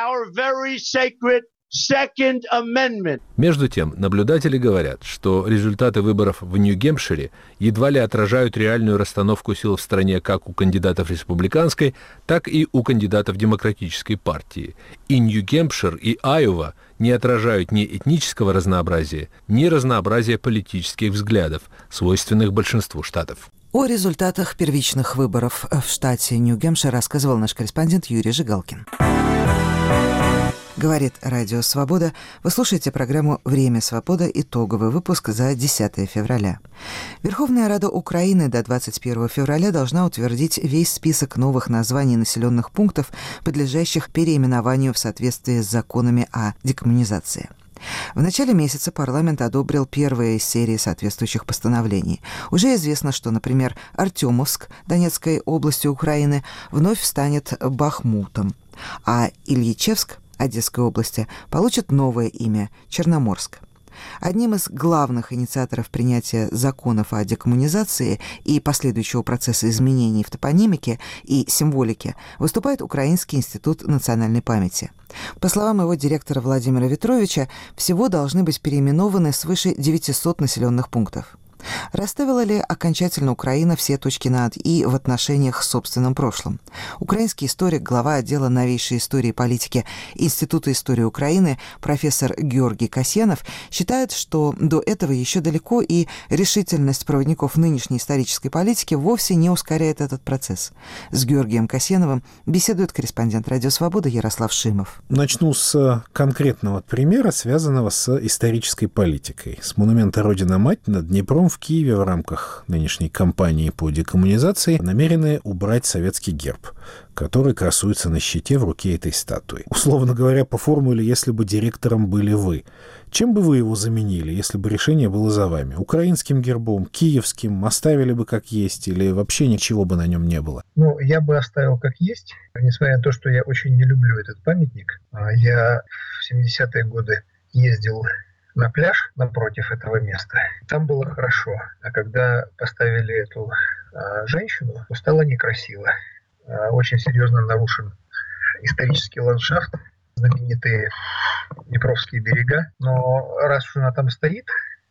Между тем, наблюдатели говорят, что результаты выборов в Нью-Гэмпшире едва ли отражают реальную расстановку сил в стране как у кандидатов республиканской, так и у кандидатов демократической партии. И Нью-Гэмпшир, и Айова не отражают ни этнического разнообразия, ни разнообразия политических взглядов, свойственных большинству штатов. О результатах первичных выборов в штате Нью-Гэмпшир рассказывал наш корреспондент Юрий Жигалкин. Говорит Радио Свобода. Вы слушаете программу «Время свобода», итоговый выпуск за десятое февраля. Верховная Рада Украины до двадцать первого февраля должна утвердить весь список новых названий населенных пунктов, подлежащих переименованию в соответствии с законами о декоммунизации. В начале месяца парламент одобрил первые из серии соответствующих постановлений. Уже известно, что, например, Артемовск Донецкой области Украины вновь станет Бахмутом, а Ильичевск Одесской области получит новое имя – Черноморск. Одним из главных инициаторов принятия законов о декоммунизации и последующего процесса изменений в топонимике и символике выступает Украинский институт национальной памяти. По словам его директора Владимира Ветровича, всего должны быть переименованы свыше девятисот населенных пунктов. Расставила ли окончательно Украина все точки над «и» в отношениях с собственным прошлым? Украинский историк, глава отдела новейшей истории и политики Института истории Украины профессор Георгий Касьянов считает, что до этого еще далеко, и решительность проводников нынешней исторической политики вовсе не ускоряет этот процесс. С Георгием Касьяновым беседует корреспондент Радио Свобода Ярослав Шимов. Начну с конкретного примера, связанного с исторической политикой. С монумента «Родина-мать» над Днепром в Киеве в рамках нынешней кампании по декоммунизации намерены убрать советский герб, который красуется на щите в руке этой статуи. Условно говоря, по формуле «если бы директором были вы». Чем бы вы его заменили, если бы решение было за вами? Украинским гербом, киевским, оставили бы как есть или вообще ничего бы на нем не было? Ну, я бы оставил как есть, несмотря на то, что я очень не люблю этот памятник. Я в семидесятые годы ездил на пляж напротив этого места. Там было хорошо. А когда поставили эту а, женщину, то стало некрасиво. А, очень серьезно нарушен исторический ландшафт, знаменитые Днепровские берега. Но раз уж она там стоит,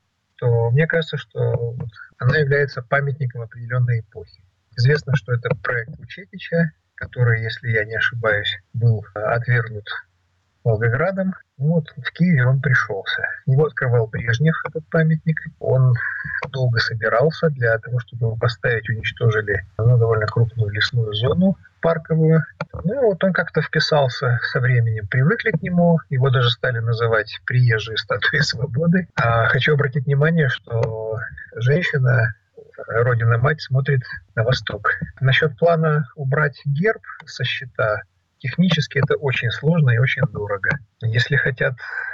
то мне кажется, что она является памятником определенной эпохи. Известно, что это проект Учетича, который, если я не ошибаюсь, был отвергнут Волгоградом. Вот в Киеве он пришелся. Его открывал Брежнев, этот памятник. Он долго собирался. Для того, чтобы его поставить, уничтожили ну, довольно крупную лесную зону парковую. Ну и вот он как-то вписался со временем. Привыкли к нему. Его даже стали называть приезжие статуи свободы. А хочу обратить внимание, что женщина, Родина-мать, смотрит на восток. Насчет плана убрать герб со щита, технически это очень сложно и очень дорого. Если хотят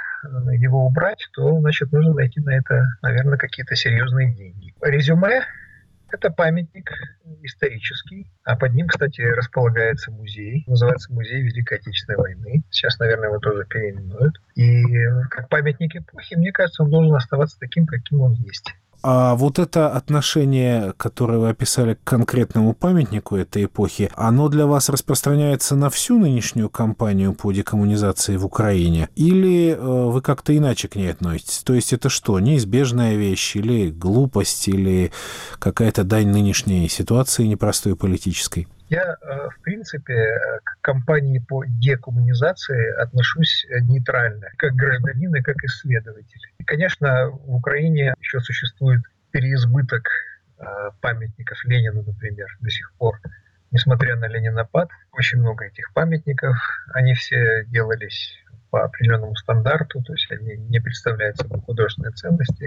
его убрать, то, значит, нужно найти на это, наверное, какие-то серьезные деньги. Резюме – это памятник исторический, а под ним, кстати, располагается музей. Называется музей Великой Отечественной войны. Сейчас, наверное, его тоже переименуют. И как памятник эпохи, мне кажется, он должен оставаться таким, каким он есть. А вот это отношение, которое вы описали к конкретному памятнику этой эпохи, оно для вас распространяется на всю нынешнюю кампанию по декоммунизации в Украине? Или вы как-то иначе к ней относитесь? То есть это что, неизбежная вещь, или глупость, или какая-то дань нынешней ситуации непростой политической? Я, в принципе, к кампании по декоммунизации отношусь нейтрально, как гражданин и как исследователь. И, конечно, в Украине еще существует переизбыток памятников Ленину, например, до сих пор. Несмотря на ленинопад, очень много этих памятников, они все делались по определенному стандарту, то есть они не представляют собой художественной ценности.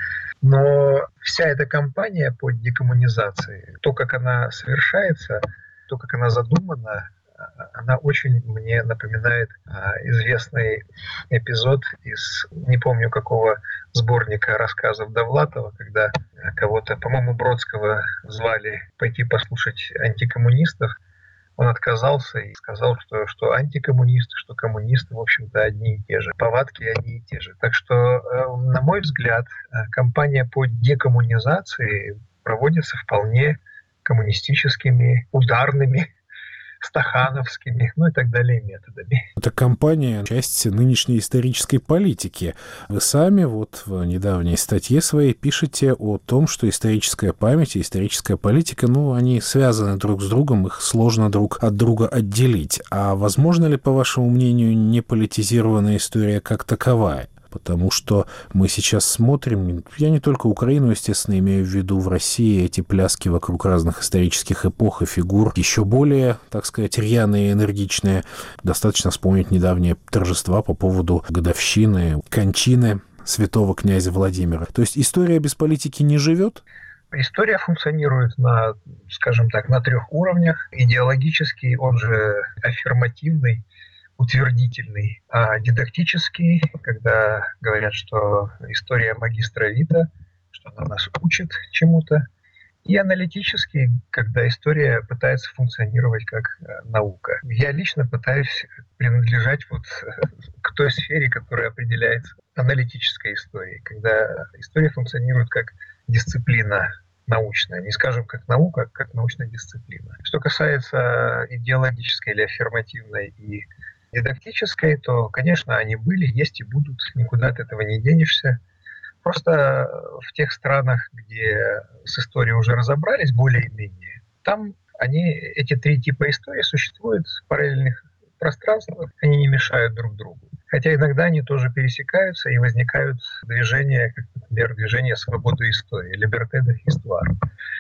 Но вся эта кампания по декоммунизации, то, как она совершается, то, как она задумана, она очень мне напоминает известный эпизод из, не помню какого сборника рассказов Довлатова, когда кого-то, по-моему, Бродского звали пойти послушать антикоммунистов. Он отказался и сказал, что, что антикоммунисты, что коммунисты, в общем-то, одни и те же. Повадки одни и те же. Так что, на мой взгляд, кампания по декоммунизации проводится вполне коммунистическими, ударными, стахановскими, ну и так далее методами. Эта кампания — часть нынешней исторической политики. Вы сами вот в недавней статье своей пишете о том, что историческая память и историческая политика, ну, они связаны друг с другом, их сложно друг от друга отделить. А возможно ли, по вашему мнению, неполитизированная история как таковая? Потому что мы сейчас смотрим, я не только Украину, естественно, имею в виду, в России эти пляски вокруг разных исторических эпох и фигур, еще более, так сказать, рьяные и энергичные. Достаточно вспомнить недавние торжества по поводу годовщины, кончины святого князя Владимира. То есть история без политики не живет? История функционирует на, скажем так, на трех уровнях. Идеологический, он же аффирмативный, утвердительный, а дидактический, когда говорят, что история магистра Вита, что она нас учит чему-то, и аналитический, когда история пытается функционировать как наука. Я лично пытаюсь принадлежать вот к той сфере, которая определяется аналитической историей, когда история функционирует как дисциплина научная, не скажем как наука, а как научная дисциплина. Что касается идеологической или аффирмативной и дидактической, то, конечно, они были, есть и будут, никуда от этого не денешься. Просто в тех странах, где с историей уже разобрались более-менее, там они, эти три типа истории существуют в параллельных пространствах, они не мешают друг другу. Хотя иногда они тоже пересекаются и возникают движения, как, например, движение «Свобода истории», «Liberté de l'histoire».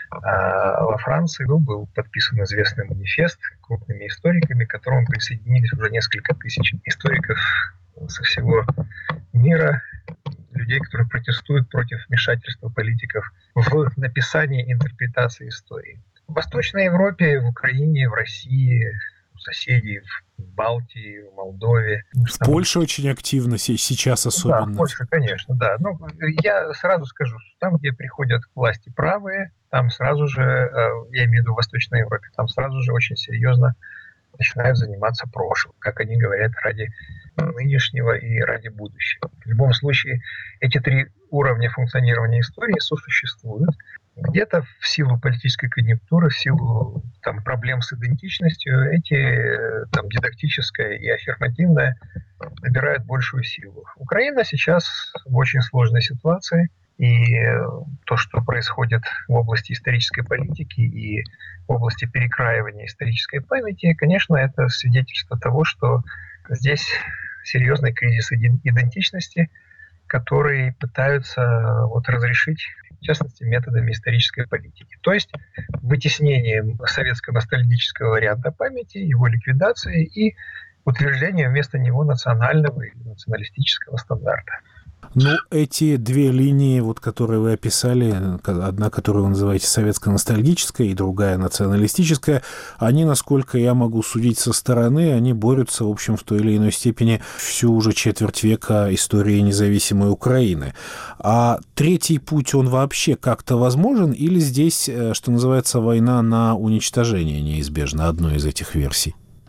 А во Франции ну, был подписан известный манифест крупными историками, к которому присоединились уже несколько тысяч историков со всего мира, людей, которые протестуют против вмешательства политиков в написание и интерпретации истории. В Восточной Европе, в Украине, в России, у соседей, в Балтии, в Молдове. В Польше очень активно сейчас особенно. Да, в Польше, конечно, да. Ну, я сразу скажу, что там, где приходят к власти правые, там сразу же, я имею в виду в Восточной Европе, там сразу же очень серьезно начинают заниматься прошлым, как они говорят, ради нынешнего и ради будущего. В любом случае, эти три уровня функционирования истории сосуществуют. Где-то в силу политической конъюнктуры, в силу там, проблем с идентичностью, эти там, дидактическое и аффирмативное набирают большую силу. Украина сейчас в очень сложной ситуации, и то, что происходит в области исторической политики и в области перекраивания исторической памяти, конечно, это свидетельство того, что здесь серьезный кризис идентичности, который пытаются вот, разрешить, в частности, методами исторической политики. То есть вытеснением советско-ностальгического варианта памяти, его ликвидацией и утверждением вместо него национального или националистического стандарта. Ну, эти две линии, вот, которые вы описали, одна, которую вы называете советско-ностальгическая, и другая националистическая, они, насколько я могу судить со стороны, они борются, в общем, в той или иной степени всю уже четверть века истории независимой Украины. А третий путь, он вообще как-то возможен, или здесь, что называется, война на уничтожение неизбежна, одной из этих версий?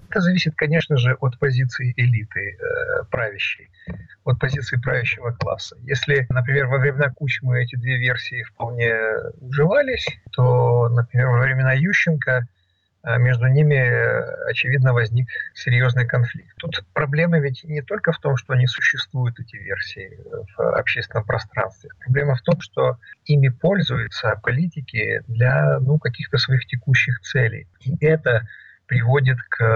Это зависит, конечно же, от позиции элиты э, правящей, от позиции правящего класса. Если, например, во времена Кучмы эти две версии вполне уживались, то, например, во времена Ющенко между ними, очевидно, возник серьезный конфликт. Тут проблема ведь не только в том, что не существуют эти версии в общественном пространстве. Проблема в том, что ими пользуются политики для ну, каких-то своих текущих целей. И это приводит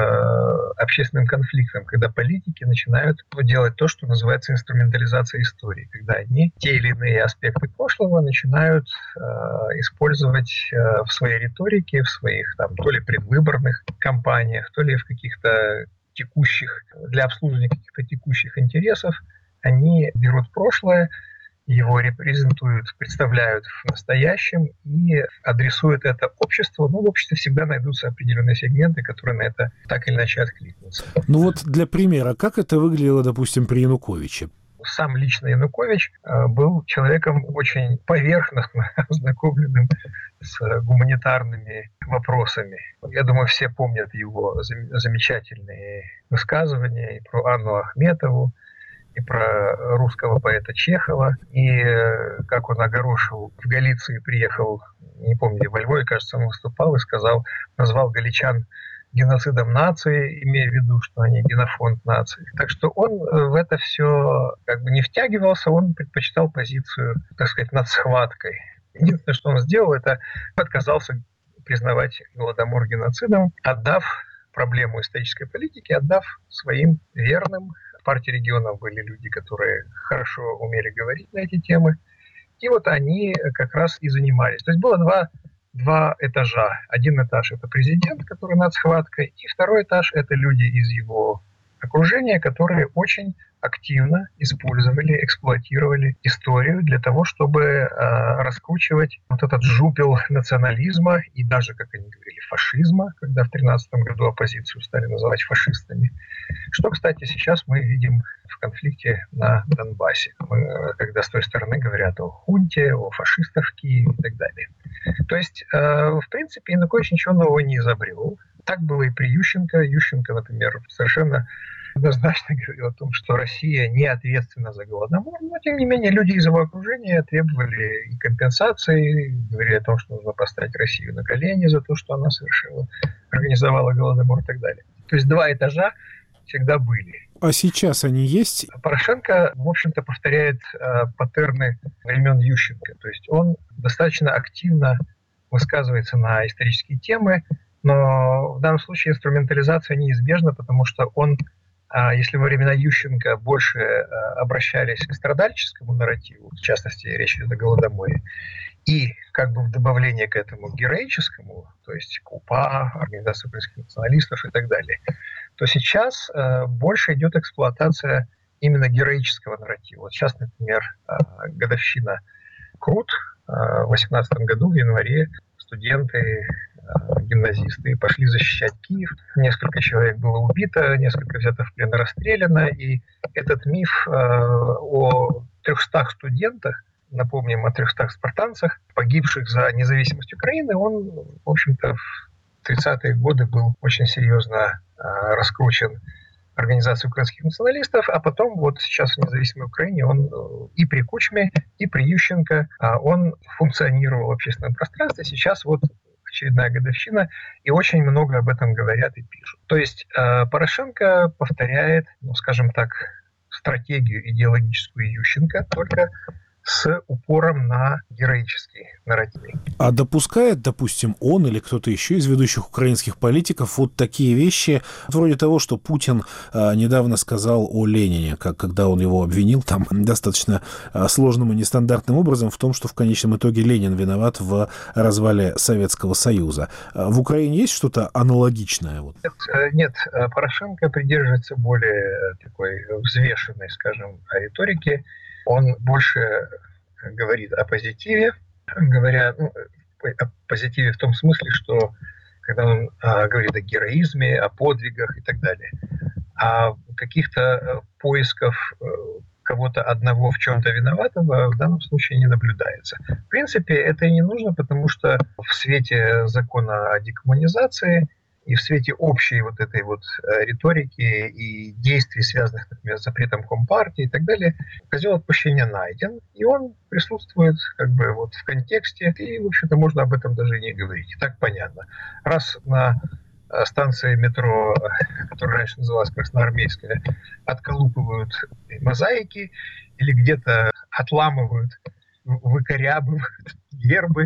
к общественным конфликтам, когда политики начинают делать то, что называется инструментализацией истории, когда они те или иные аспекты прошлого начинают э, использовать э, в своей риторике, в своих там, то ли предвыборных кампаниях, то ли в каких-то текущих, для обслуживания каких-то текущих интересов. Они берут прошлое, его репрезентуют, представляют в настоящем и адресуют это обществу. Ну, в обществе всегда найдутся определенные сегменты, которые на это так или иначе откликнутся. Ну вот для примера, как это выглядело, допустим, при Януковиче? Сам лично Янукович был человеком очень поверхностно ознакомленным с гуманитарными вопросами. Я думаю, все помнят его замечательные высказывания и про Анну Ахметову, и про русского поэта Чехова, и как он огорошил, в Галиции приехал, не помню, во Львове, кажется, он выступал и сказал, назвал галичан геноцидом нации, имея в виду, что они генофонд нации. Так что он в это все как бы не втягивался, он предпочитал позицию, так сказать, над схваткой. Единственное, что он сделал, это отказался признавать Голодомор геноцидом, отдав проблему исторической политики, отдав своим верным. В партии регионов были люди, которые хорошо умели говорить на эти темы. И вот они как раз и занимались. То есть было два, два этажа. Один этаж – это президент, который над схваткой, и второй этаж – это люди из его окружения, которые очень активно использовали, эксплуатировали историю для того, чтобы э, раскручивать вот этот жупел национализма и даже, как они говорили, фашизма, когда в тринадцатом году оппозицию стали называть фашистами. Что, кстати, сейчас мы видим в конфликте на Донбассе, мы, когда с той стороны говорят о хунте, о фашистах в Киеве и так далее. То есть, э, в принципе, Янукович ничего нового не изобрел. Так было и при Ющенко. Ющенко, например, совершенно однозначно говорил о том, что Россия не ответственна за Голодомор, но, тем не менее, люди из его окружения требовали и компенсации, говорили о том, что нужно поставить Россию на колени за то, что она совершила, организовала Голодомор и так далее. То есть два этажа всегда были. А сейчас они есть? Порошенко, в общем-то, повторяет э, паттерны времен Ющенко. То есть он достаточно активно высказывается на исторические темы, но в данном случае инструментализация неизбежна, потому что он, если во времена Ющенко больше обращались к страдальческому нарративу, в частности, речь идет о Голодоморе, и как бы в добавление к этому героическому, то есть к УПА, Организация украинских националистов и так далее, то сейчас больше идет эксплуатация именно героического нарратива. Вот сейчас, например, годовщина Крут. В две тысячи восемнадцатом году, в январе, студенты, гимназисты пошли защищать Киев. Несколько человек было убито, несколько взято в плен, расстреляно. И этот миф о трехстах студентах, напомним, о трехстах спартанцах, погибших за независимость Украины, он, в общем-то, в тридцатые годы был очень серьезно раскручен Организацией украинских националистов, а потом вот сейчас в независимой Украине он и при Кучме, и при Ющенко он функционировал в общественном пространстве. Сейчас вот очередная годовщина, и очень много об этом говорят и пишут. То есть Порошенко повторяет, ну, скажем так, стратегию идеологическую Ющенко, только с упором на героический нарратив. А допускает, допустим, он или кто-то еще из ведущих украинских политиков вот такие вещи, вроде того, что Путин а, недавно сказал о Ленине, как когда он его обвинил там достаточно а, сложным и нестандартным образом в том, что в конечном итоге Ленин виноват в развале Советского Союза. А в Украине есть что-то аналогичное? Вот? Нет, нет, Порошенко придерживается более такой взвешенной, скажем, риторики. Он больше говорит о позитиве, говоря ну, о позитиве в том смысле, что когда он а, говорит о героизме, о подвигах и так далее, а каких-то поисков кого-то одного в чем-то виноватого в данном случае не наблюдается. В принципе, это и не нужно, потому что в свете закона о декоммунизации И в свете общей вот этой вот риторики и действий, связанных, например, с запретом Компартии и так далее, козел отпущения найден, и он присутствует как бы вот в контексте, и, в общем-то, можно об этом даже не говорить. И так понятно. Раз на станции метро, которая раньше называлась Красноармейская, отколупывают мозаики или где-то отламывают, выкорябывают гербы,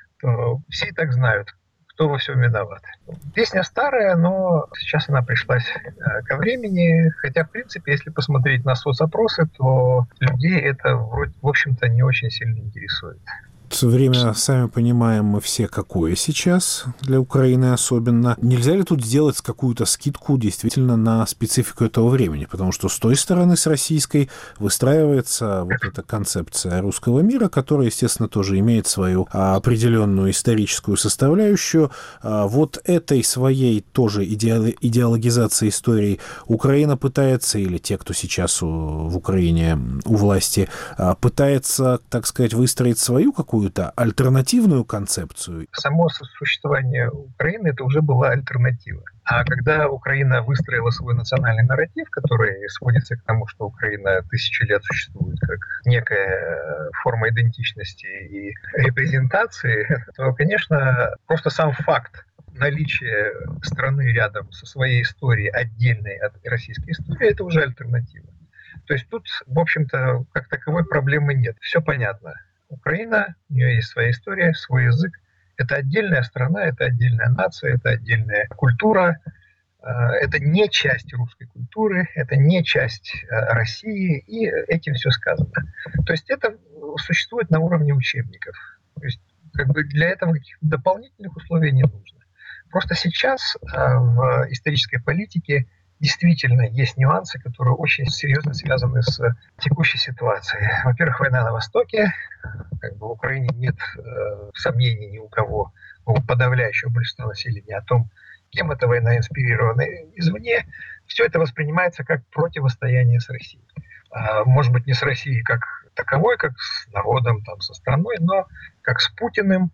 то все и так знают, кто во всем виноват. Песня старая, но сейчас она пришлась ко времени, хотя, в принципе, если посмотреть на соцопросы, то людей это, в общем-то, не очень сильно интересует. Время, сами понимаем, мы все какое сейчас, для Украины особенно. Нельзя ли тут сделать какую-то скидку действительно на специфику этого времени? Потому что с той стороны, с российской, выстраивается вот эта концепция русского мира, которая, естественно, тоже имеет свою определенную историческую составляющую. Вот этой своей тоже идеологизацией истории Украина пытается, или те, кто сейчас в Украине у власти, пытается, так сказать, выстроить свою какую-то альтернативную концепцию. Само существование Украины это уже была альтернатива. А когда Украина выстроила свой национальный нарратив, который сводится к тому, что Украина тысячи лет существует как некая форма идентичности и репрезентации, то, конечно, просто сам факт наличия страны рядом со своей историей, отдельной от российской истории, это уже альтернатива. То есть тут, в общем-то, как таковой проблемы нет. Все понятно. Украина, у нее есть своя история, свой язык. Это отдельная страна, это отдельная нация, это отдельная культура. Это не часть русской культуры, это не часть России, и этим все сказано. То есть это существует на уровне учебников. То есть как бы для этого каких-то дополнительных условий не нужно. Просто сейчас в исторической политике действительно есть нюансы, которые очень серьезно связаны с текущей ситуацией. Во-первых, война на Востоке. Как бы в Украине нет э, сомнений ни у кого, у подавляющего большинства населения о том, кем эта война инспирирована извне. Все это воспринимается как противостояние с Россией. А, может быть, не с Россией как таковой, как с народом, там, со страной, но как с Путиным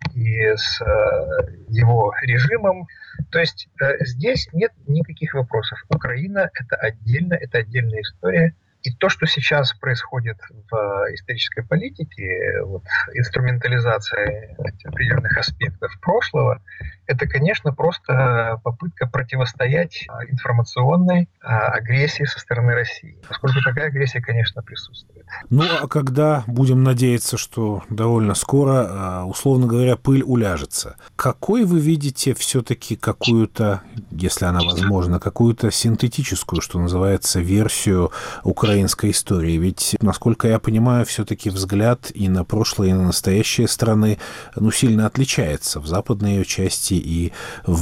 и с э, его режимом. То есть э, здесь нет никаких вопросов. Украина – это отдельно, это отдельная история. И то, что сейчас происходит в исторической политике, вот, инструментализация определенных аспектов прошлого, это, конечно, просто попытка противостоять информационной агрессии со стороны России. Поскольку такая агрессия, конечно, присутствует. Ну, а когда, будем надеяться, что довольно скоро, условно говоря, пыль уляжется, какой вы видите все-таки какую-то, если она возможна, какую-то синтетическую, что называется, версию украинской истории? Ведь, насколько я понимаю, все-таки взгляд и на прошлое, и на настоящее страны, ну, сильно отличается в западной ее части и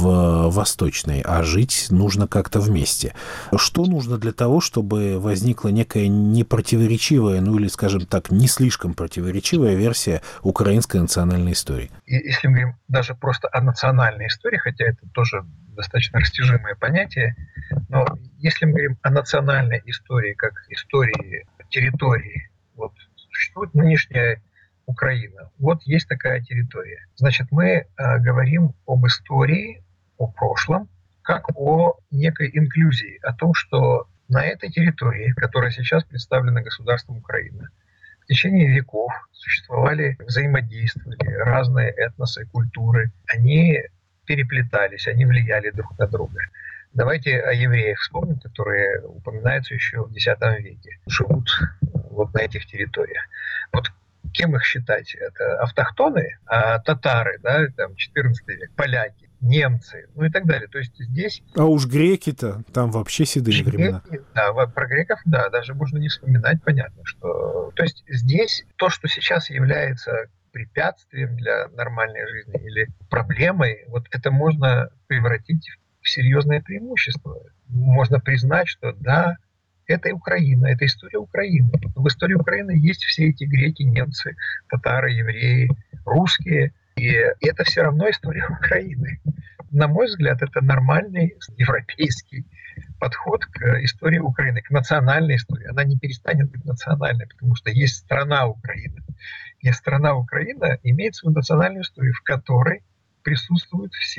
в восточной, а жить нужно как-то вместе. Что нужно для того, чтобы возникла некая непротиворечивая, ну или, скажем так, не слишком противоречивая версия украинской национальной истории? Если мы говорим даже просто о национальной истории, хотя это тоже достаточно растяжимое понятие, но если мы говорим о национальной истории как истории территории, вот существует нынешняя Украина. Вот есть такая территория. Значит, мы э, говорим об истории, о прошлом, как о некой инклюзии, о том, что на этой территории, которая сейчас представлена государством Украина, в течение веков существовали, взаимодействовали разные этносы, культуры. Они переплетались, они влияли друг на друга. Давайте о евреях вспомним, которые упоминаются еще в десятом веке, живут вот на этих территориях. Вот кем их считать? Это автохтоны, а татары, да, там четырнадцатый век, поляки, немцы, ну и так далее. То есть здесь... А уж греки-то, там вообще седые греки, времена. Да, про греков, да, даже можно не вспоминать, понятно, что... То есть здесь то, что сейчас является препятствием для нормальной жизни или проблемой, вот это можно превратить в серьезное преимущество. Можно признать, что да, это Украина, это история Украины. В истории Украины есть все эти греки, немцы, татары, евреи, русские. И это все равно история Украины. На мой взгляд, это нормальный европейский подход к истории Украины, к национальной истории. Она не перестанет быть национальной, потому что есть страна Украина. И страна Украина имеет свою национальную историю, в которой присутствуют все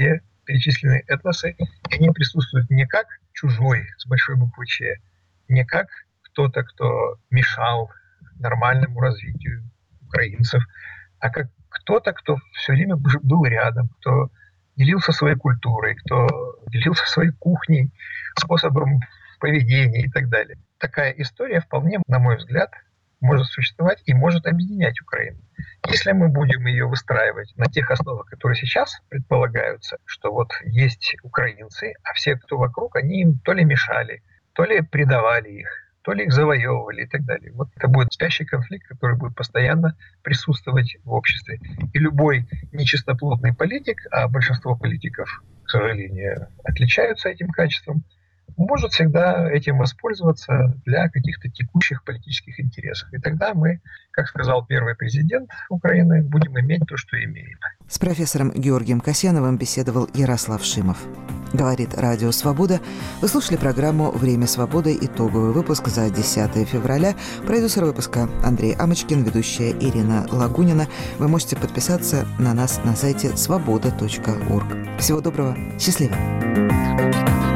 перечисленные этносы, и они присутствуют не как чужой, с большой буквы «Ч», не как кто-то, кто мешал нормальному развитию украинцев, а как кто-то, кто все время был рядом, кто делился своей культурой, кто делился своей кухней, способом поведения и так далее. Такая история вполне, на мой взгляд, может существовать и может объединять Украину. Если мы будем ее выстраивать на тех основах, которые сейчас предполагаются, что вот есть украинцы, а все, кто вокруг, они им то ли мешали, то ли предавали их, то ли их завоевывали и так далее. Вот это будет спящий конфликт, который будет постоянно присутствовать в обществе. И любой нечистоплотный политик, а большинство политиков, к сожалению, отличаются этим качеством, может всегда этим воспользоваться для каких-то текущих политических интересов. И тогда мы, как сказал первый президент Украины, будем иметь то, что имеем. С профессором Георгием Касьяновым беседовал Ярослав Шимов. Говорит Радио Свобода. Вы слушали программу «Время свободы». Итоговый выпуск за десятое февраля. Продюсер выпуска Андрей Амочкин, ведущая Ирина Лагунина. Вы можете подписаться на нас на сайте свобода точка орг. Всего доброго. Счастливо.